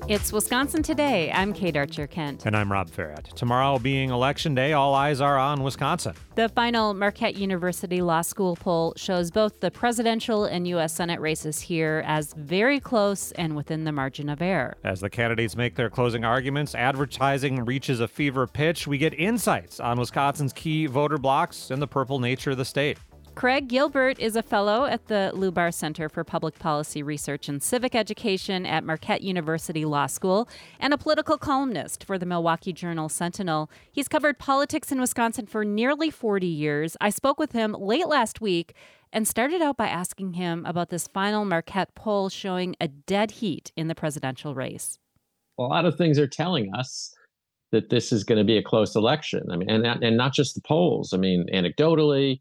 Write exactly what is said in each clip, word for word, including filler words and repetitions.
It's Wisconsin Today. I'm Kate Archer-Kent. And I'm Rob Farrett. Tomorrow being Election Day, all eyes are on Wisconsin. The final Marquette University Law School poll shows both the presidential and U S Senate races here as very close and within the margin of error. As the candidates make their closing arguments, advertising reaches a fever pitch. We get insights on Wisconsin's key voter blocks and the purple nature of the state. Craig Gilbert is a fellow at the Lubar Center for Public Policy Research and Civic Education at Marquette University Law School and a political columnist for the Milwaukee Journal-Sentinel. He's covered politics in Wisconsin for nearly forty years. I spoke with him late last week and started out by asking him about this final Marquette poll showing a dead heat in the presidential race. A lot of things are telling us that this is going to be a close election. I mean, and, and not just the polls. I mean, anecdotally,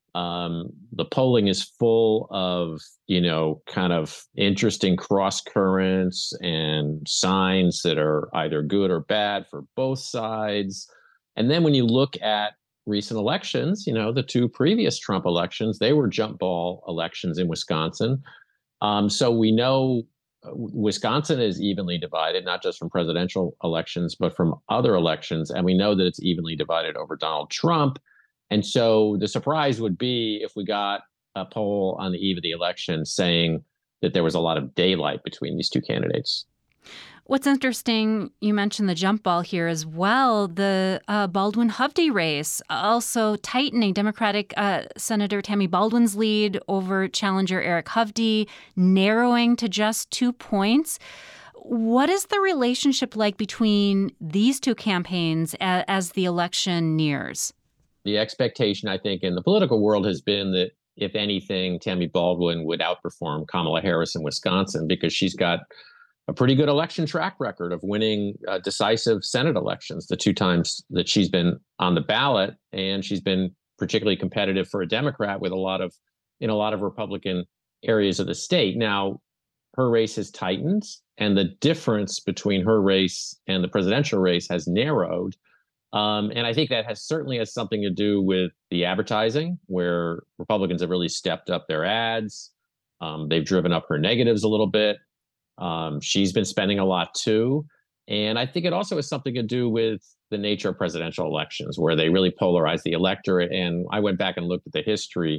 Um, the polling is full of, you know, kind of interesting cross currents and signs that are either good or bad for both sides. And then when you look at recent elections, you know, the two previous Trump elections, they were jump ball elections in Wisconsin. Um, so we know Wisconsin is evenly divided, not just from presidential elections, but from other elections. And we know that it's evenly divided over Donald Trump. And so the surprise would be if we got a poll on the eve of the election saying that there was a lot of daylight between these two candidates. What's interesting, you mentioned the jump ball here as well, the uh, Baldwin-Hovde race, also tightening. Democratic uh, Senator Tammy Baldwin's lead over challenger Eric Hovde, narrowing to just two points. What is the relationship like between these two campaigns as, as the election nears? The expectation, I think, in the political world has been that, if anything, Tammy Baldwin would outperform Kamala Harris in Wisconsin because she's got a pretty good election track record of winning uh, decisive Senate elections the two times that she's been on the ballot. And she's been particularly competitive for a Democrat with a lot of in a lot of Republican areas of the state. Now, her race has tightened, and the difference between her race and the presidential race has narrowed. Um, and I think that has certainly has something to do with the advertising, where Republicans have really stepped up their ads. Um, they've driven up her negatives a little bit. Um, she's been spending a lot, too. And I think it also has something to do with the nature of presidential elections, where they really polarize the electorate. And I went back and looked at the history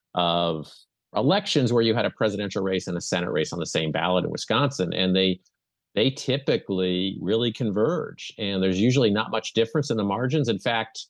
of elections where you had a presidential race and a Senate race on the same ballot in Wisconsin, and they they typically really converge, and there's usually not much difference in the margins. In fact,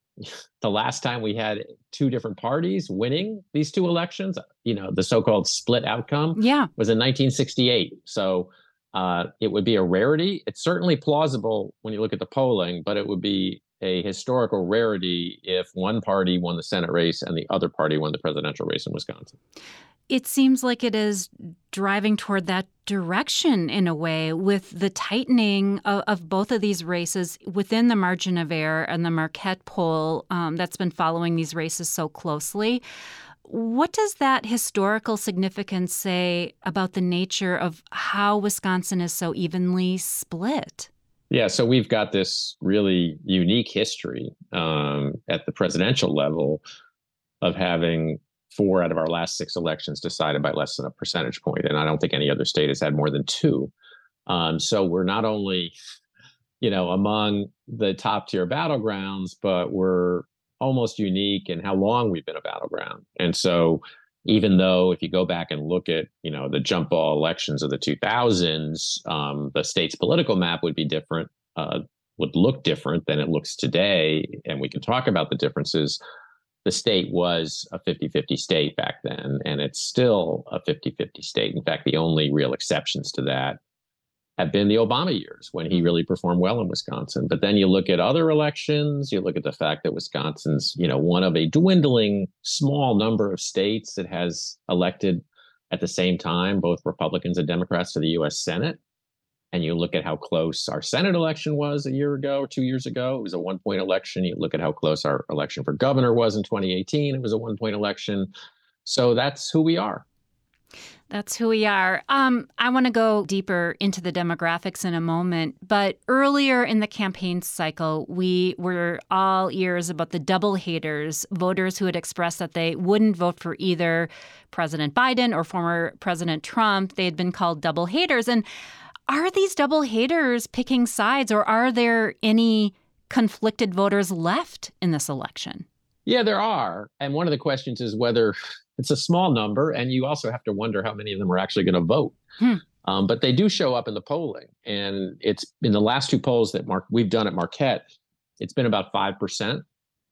the last time we had two different parties winning these two elections, you know, the so-called split outcome yeah. was in nineteen sixty-eight. So uh, it would be a rarity. It's certainly plausible when you look at the polling, but it would be a historical rarity if one party won the Senate race and the other party won the presidential race in Wisconsin. It seems like it is driving toward that direction in a way, with the tightening of, of both of these races within the margin of error and the Marquette poll um, that's been following these races so closely. What does that historical significance say about the nature of how Wisconsin is so evenly split? Yeah, so we've got this really unique history um, at the presidential level of having four out of our last six elections decided by less than a percentage point. And I don't think any other state has had more than two. Um, so we're not only, you know, among the top tier battlegrounds, but we're almost unique in how long we've been a battleground. And so even though if you go back and look at, you know, the jump ball elections of the two thousands, um, the state's political map would be different, uh, would look different than it looks today. And we can talk about the differences. The state was a fifty-fifty state back then, and it's still a fifty-fifty state. In fact, the only real exceptions to that have been the Obama years when he really performed well in Wisconsin. But then you look at other elections, you look at the fact that Wisconsin's, you know, one of a dwindling small number of states that has elected at the same time both Republicans and Democrats to the U S Senate. And you look at how close our Senate election was a year ago or two years ago. It was a one-point election. You look at how close our election for governor was in twenty eighteen. It was a one-point election. So that's who we are. That's who we are. Um, I want to go deeper into the demographics in a moment. But earlier in the campaign cycle, we were all ears about the double haters, voters who had expressed that they wouldn't vote for either President Biden or former President Trump. They had been called double haters. And Are these double haters picking sides, or are there any conflicted voters left in this election? Yeah, there are. And one of the questions is whether it's a small number, and you also have to wonder how many of them are actually going to vote. Hmm. Um, but they do show up in the polling. And it's in the last two polls that Mark we've done at Marquette, it's been about five percent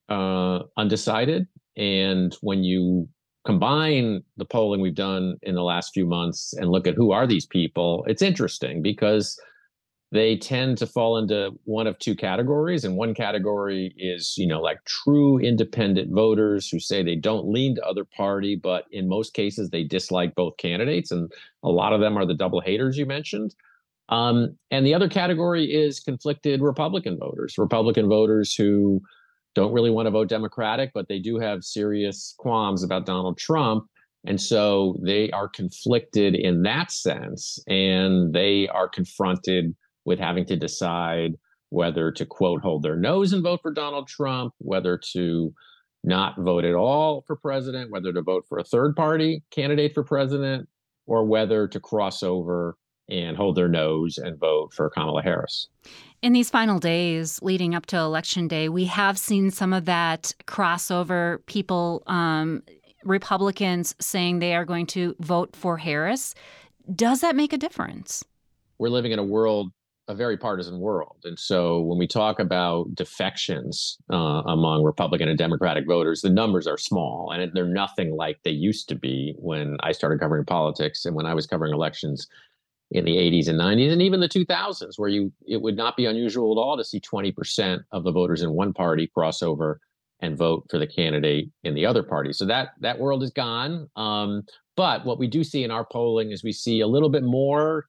uh, undecided. And when you combine the polling we've done in the last few months and look at who are these people, it's interesting because they tend to fall into one of two categories. And one category is, you know, like true independent voters who say they don't lean to other party, but in most cases they dislike both candidates. And a lot of them are the double haters you mentioned. Um, and the other category is conflicted Republican voters, Republican voters who don't really want to vote Democratic, but they do have serious qualms about Donald Trump. And so they are conflicted in that sense, and they are confronted with having to decide whether to, quote, hold their nose and vote for Donald Trump, whether to not vote at all for president, whether to vote for a third party candidate for president, or whether to cross over and hold their nose and vote for Kamala Harris. In these final days leading up to Election Day, we have seen some of that crossover, people, um, Republicans saying they are going to vote for Harris. Does that make a difference? We're living in a world, a very partisan world. And so when we talk about defections uh, among Republican and Democratic voters, the numbers are small and they're nothing like they used to be when I started covering politics and when I was covering elections in the eighties and nineties and even the two thousands, where you it would not be unusual at all to see twenty percent of the voters in one party cross over and vote for the candidate in the other party. So that that world is gone. Um, but what we do see in our polling is we see a little bit more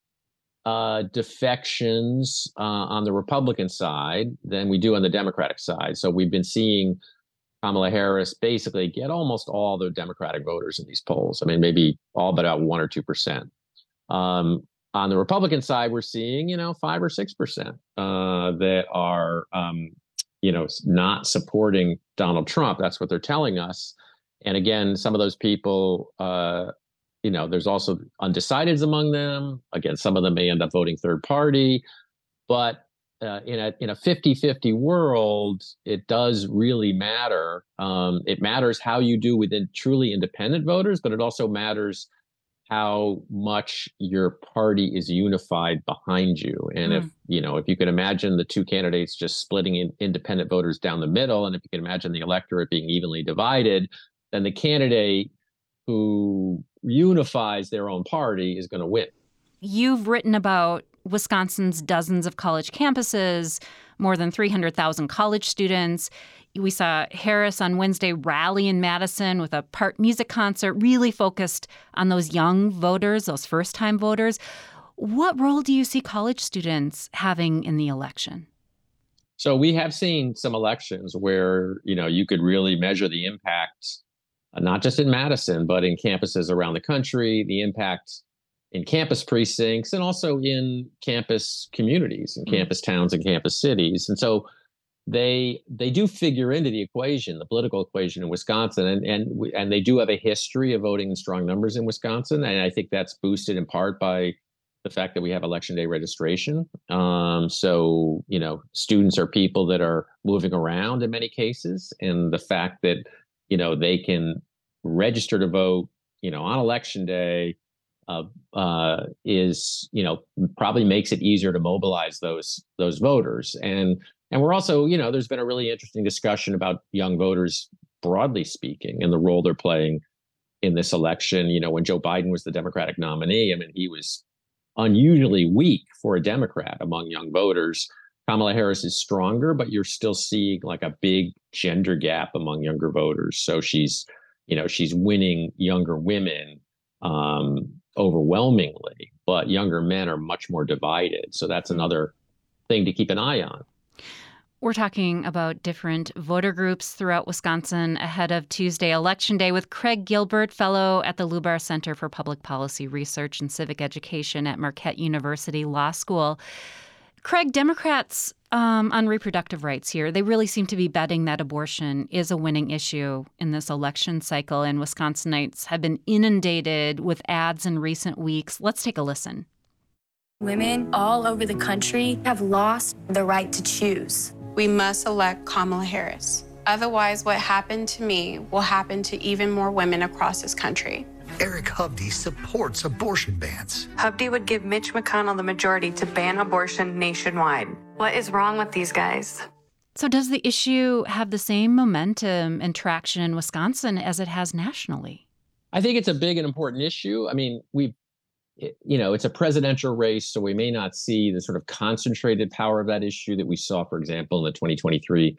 uh, defections uh, on the Republican side than we do on the Democratic side. So we've been seeing Kamala Harris basically get almost all the Democratic voters in these polls. I mean, maybe all but about one or two percent. Um, on the Republican side, we're seeing, you know, five or six percent uh, that are, um, you know, not supporting Donald Trump. That's what they're telling us. And again, some of those people, uh, you know, there's also undecideds among them. Again, some of them may end up voting third party. But uh, in a in a fifty-fifty world, it does really matter. Um, it matters how you do within truly independent voters, but it also matters how much your party is unified behind you. And mm. if, you know, if you can imagine the two candidates just splitting in independent voters down the middle, and if you can imagine the electorate being evenly divided, then the candidate who unifies their own party is going to win. You've written about Wisconsin's dozens of college campuses, more than three hundred thousand college students. We saw Harris on Wednesday rally in Madison with a part music concert, really focused on those young voters, those first-time voters. What role do you see college students having in the election? So we have seen some elections where, you know, you could really measure the impact, uh, not just in Madison, but in campuses around the country, the impact in campus precincts and also in campus communities and mm-hmm. campus towns and campus cities. And so they they do figure into the equation, the political equation in Wisconsin, and and and they do have a history of voting in strong numbers in Wisconsin, and I think that's boosted in part by the fact that we have election day registration. Um, so you know, students are people that are moving around in many cases, and the fact that you know they can register to vote, you know, on election day uh, uh, is you know probably makes it easier to mobilize those those voters. And And we're also, you know, there's been a really interesting discussion about young voters, broadly speaking, and the role they're playing in this election. You know, when Joe Biden was the Democratic nominee, I mean, he was unusually weak for a Democrat among young voters. Kamala Harris is stronger, but you're still seeing like a big gender gap among younger voters. So she's, you know, she's winning younger women um, overwhelmingly, but younger men are much more divided. So that's another thing to keep an eye on. We're talking about different voter groups throughout Wisconsin ahead of Tuesday Election Day with Craig Gilbert, fellow at the Lubar Center for Public Policy Research and Civic Education at Marquette University Law School. Craig, Democrats um, on reproductive rights here, they really seem to be betting that abortion is a winning issue in this election cycle, and Wisconsinites have been inundated with ads in recent weeks. Let's take a listen. Women all over the country have lost the right to choose. We must elect Kamala Harris. Otherwise, what happened to me will happen to even more women across this country. Eric Hovde supports abortion bans. Hovde would give Mitch McConnell the majority to ban abortion nationwide. What is wrong with these guys? So does the issue have the same momentum and traction in Wisconsin as it has nationally? I think it's a big and important issue. I mean, we, you know, it's a presidential race, so we may not see the sort of concentrated power of that issue that we saw, for example, in the twenty twenty-three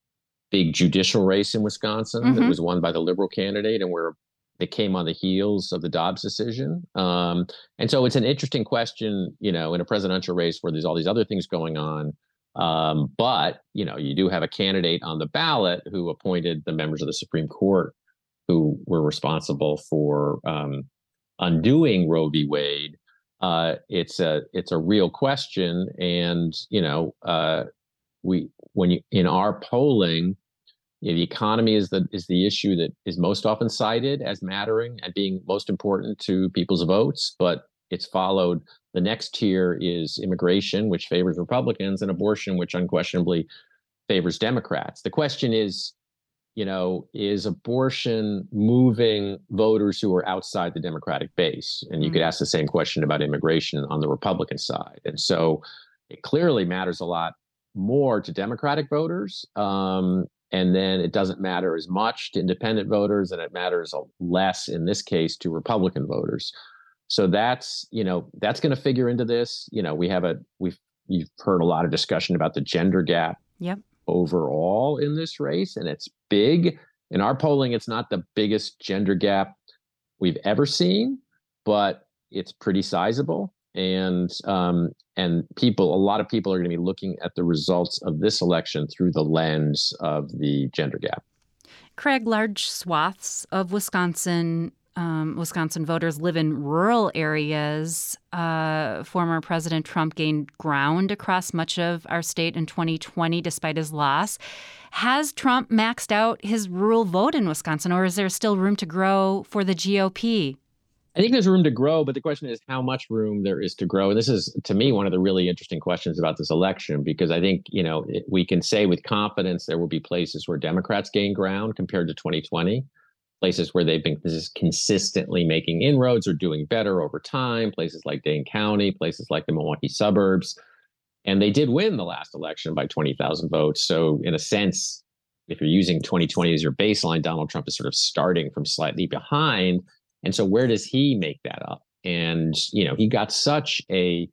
big judicial race in Wisconsin mm-hmm. that was won by the Liberal candidate and where it came on the heels of the Dobbs decision. Um, and so it's an interesting question, you know, in a presidential race where there's all these other things going on. Um, but, you know, you do have a candidate on the ballot who appointed the members of the Supreme Court who were responsible for um, undoing Roe v. Wade. Uh, it's a it's a real question. And, you know, uh, we when you in our polling, you know, the economy is the is the issue that is most often cited as mattering and being most important to people's votes. But it's followed. The next tier is immigration, which favors Republicans, and abortion, which unquestionably favors Democrats. The question is, you know, is abortion moving voters who are outside the Democratic base? And you mm-hmm. could ask the same question about immigration on the Republican side. And so it clearly matters a lot more to Democratic voters. Um, and then it doesn't matter as much to independent voters, and it matters less in this case to Republican voters. So that's, you know, that's going to figure into this. You know, we have a, we've, you've heard a lot of discussion about the gender gap yep. overall in this race, and it's big. In our polling, it's not the biggest gender gap we've ever seen, but it's pretty sizable. And, um, and people, a lot of people are going to be looking at the results of this election through the lens of the gender gap. Craig, large swaths of Wisconsin Um, Wisconsin voters live in rural areas. Uh, former President Trump gained ground across much of our state in twenty twenty, despite his loss. Has Trump maxed out his rural vote in Wisconsin, or is there still room to grow for the G O P? I think there's room to grow, but the question is how much room there is to grow. And this is, to me, one of the really interesting questions about this election, because I think, you know, it, we can say with confidence there will be places where Democrats gain ground compared to twenty twenty. Places where they've been consistently making inroads or doing better over time, places like Dane County, places like the Milwaukee suburbs. And they did win the last election by twenty thousand votes. So in a sense, if you're using twenty twenty as your baseline, Donald Trump is sort of starting from slightly behind. And so where does he make that up? And, you know, he got such a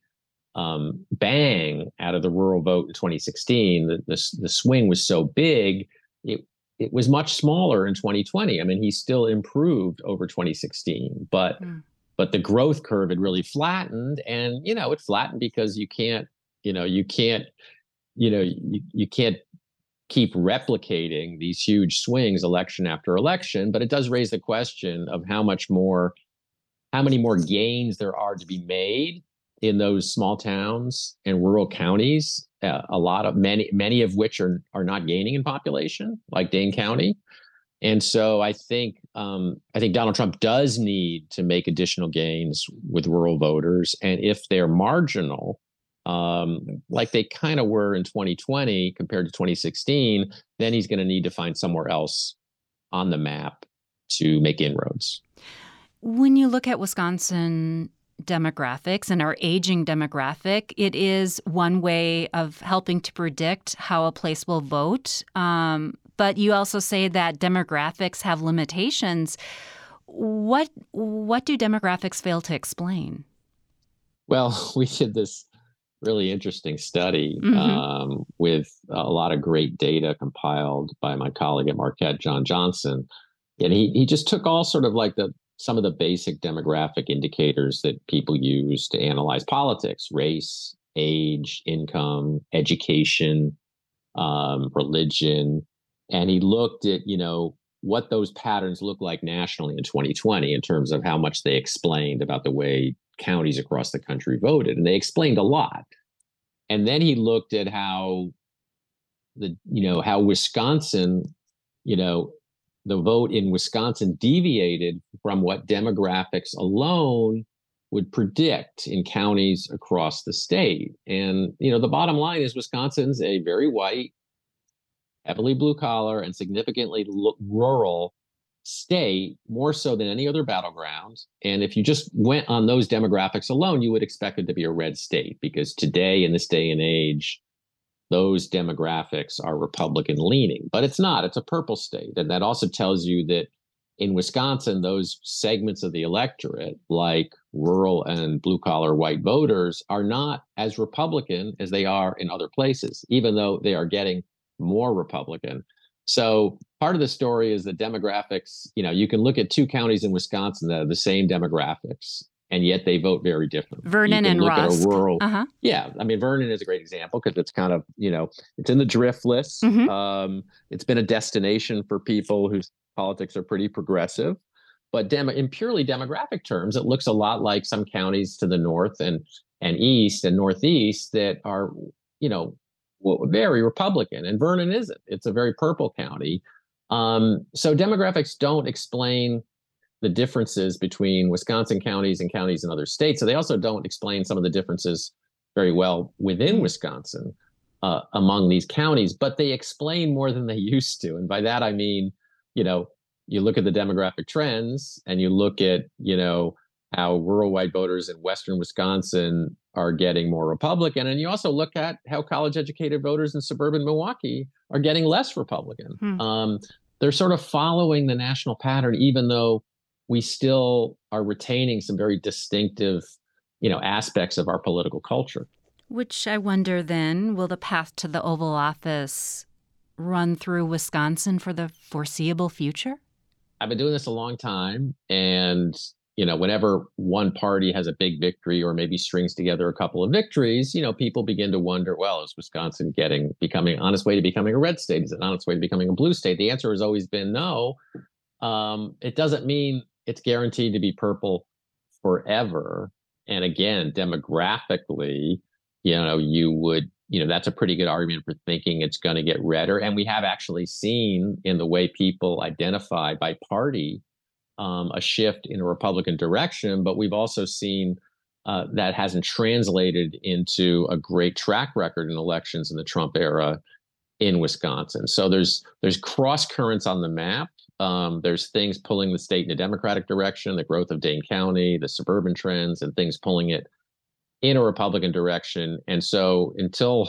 um, bang out of the rural vote in twenty sixteen. The, the, the swing was so big, it It was much smaller in twenty twenty. I mean, he still improved over twenty sixteen, but mm. but the growth curve had really flattened, and you know, it flattened because you can't, you know, you can't, you know, you, you can't keep replicating these huge swings election after election. But it does raise the question of how much more, how many more gains there are to be made in those small towns and rural counties. Uh, a lot of many, many of which are are not gaining in population, like Dane County. And so I think um, I think Donald Trump does need to make additional gains with rural voters. And if they're marginal, um, like they kind of were in twenty twenty compared to twenty sixteen, then he's going to need to find somewhere else on the map to make inroads. When you look at Wisconsin demographics and our aging demographic, it is one way of helping to predict how a place will vote. Um, but you also say that demographics have limitations. What what do demographics fail to explain? Well, we did this really interesting study mm-hmm. um, with a lot of great data compiled by my colleague at Marquette, John Johnson. And he he just took all sort of like the some of the basic demographic indicators that people use to analyze politics: race, age, income, education, um, religion. And he looked at, you know, what those patterns look like nationally in twenty twenty in terms of how much they explained about the way counties across the country voted. And they explained a lot. And then he looked at how the, you know, how Wisconsin, you know, the vote in Wisconsin deviated from what demographics alone would predict in counties across the state. And, you know, the bottom line is Wisconsin's a very white, heavily blue collar, and significantly l- rural state, more so than any other battleground. And if you just went on those demographics alone, you would expect it to be a red state, because today, in this day and age, those demographics are Republican leaning. But it's not, it's a purple state. And that also tells you that in Wisconsin, those segments of the electorate, like rural and blue collar white voters, are not as Republican as they are in other places, even though they are getting more Republican. So part of the story is the demographics. You know, you can look at two counties in Wisconsin that have the same demographics, and yet they vote very different. Vernon and Rusk. Rural, uh-huh. Yeah, I mean, Vernon is a great example because it's kind of, you know, it's in the drift list. Mm-hmm. Um, it's been a destination for people whose politics are pretty progressive. But dem- in purely demographic terms, it looks a lot like some counties to the north and and east and northeast that are, you know, very Republican, and Vernon isn't. It's a very purple county. Um, so demographics don't explain the differences between Wisconsin counties and counties in other states. So they also don't explain some of the differences very well within Wisconsin uh, among these counties, but they explain more than they used to. And by that, I mean, you know, you look at the demographic trends and you look at, you know, how rural white voters in Western Wisconsin are getting more Republican. And you also look at how college educated voters in suburban Milwaukee are getting less Republican. Hmm. Um, they're sort of following the national pattern, even though we still are retaining some very distinctive, you know, aspects of our political culture. Which I wonder then, will the path to the Oval Office run through Wisconsin for the foreseeable future? I've been doing this a long time, and you know, whenever one party has a big victory or maybe strings together a couple of victories, you know, people begin to wonder, well, is Wisconsin getting becoming on its way to becoming a red state? Is it on its way to becoming a blue state? The answer has always been no. Um, it doesn't mean it's guaranteed to be purple forever. And again, demographically, you know, you would, you know, that's a pretty good argument for thinking it's going to get redder. And we have actually seen in the way people identify by party um, a shift in a Republican direction. But we've also seen uh, that hasn't translated into a great track record in elections in the Trump era in Wisconsin. So there's there's cross currents on the map. Um, there's things pulling the state in a Democratic direction, the growth of Dane County, the suburban trends, and things pulling it in a Republican direction. And so until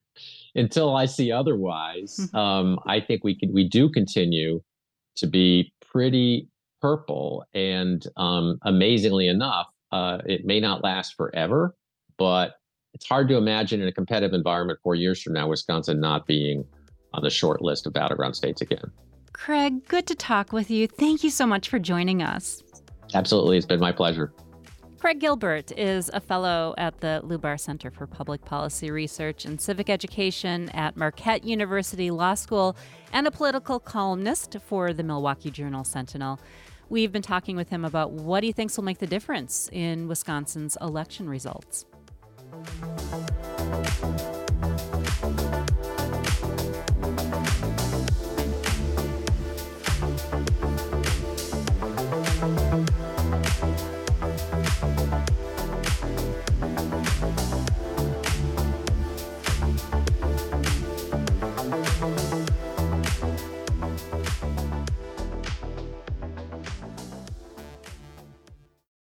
until I see otherwise, mm-hmm. um, I think we can we do continue to be pretty purple. And um, amazingly enough, uh, it may not last forever, but it's hard to imagine in a competitive environment four years from now, Wisconsin not being on the short list of battleground states again. Craig, good to talk with you. Thank you so much for joining us. Absolutely. It's been my pleasure. Craig Gilbert is a fellow at the Lubar Center for Public Policy Research and Civic Education at Marquette University Law School and a political columnist for the Milwaukee Journal-Sentinel. We've been talking with him about what he thinks will make the difference in Wisconsin's election results.